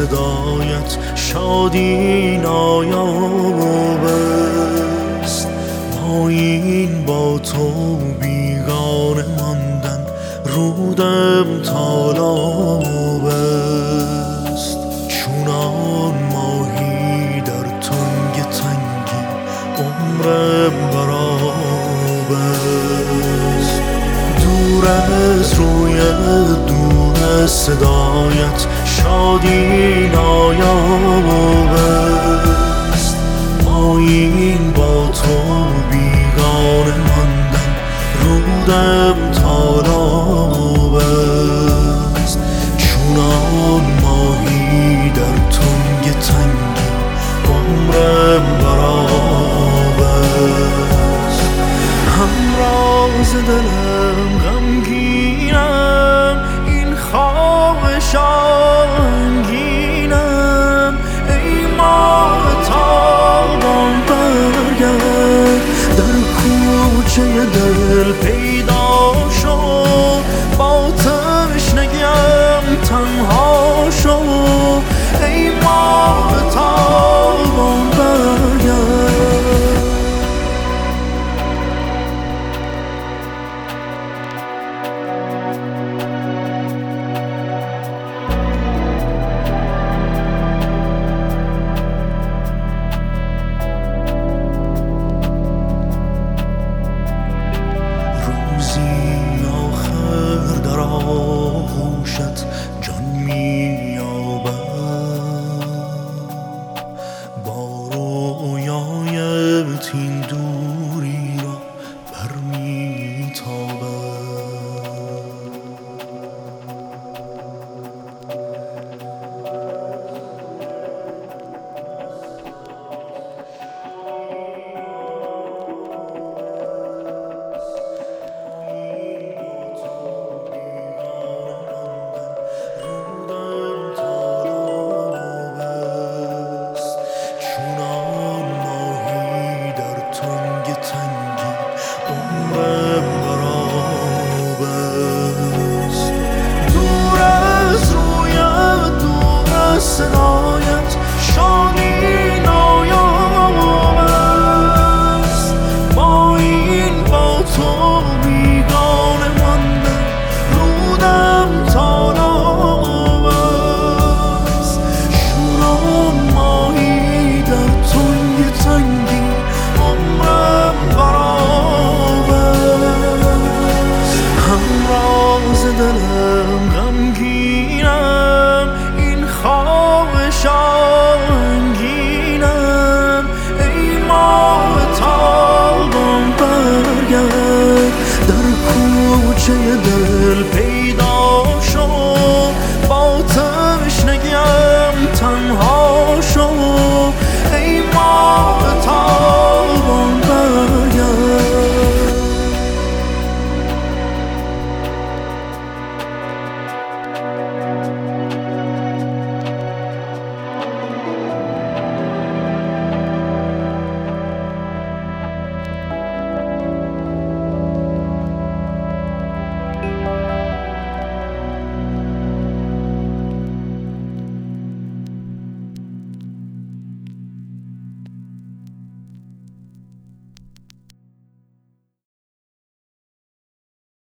صدایت شادی نایاب است. پایین با تو بیگانه ماندن رودم تالاب است. چونان ماهی در تنگ تنگی عمرم برآب است. دور از رویت، دور از صدایت شادی نایاب است. پایین با تو بیگانه ماندن رودم تالاب است. چونان ماهی در تنگ تنگی عمرم برآب است. همراز دلم غمگینم، این خواهش آهنگینم. ای ماه تابان برگرد، در کوچه دل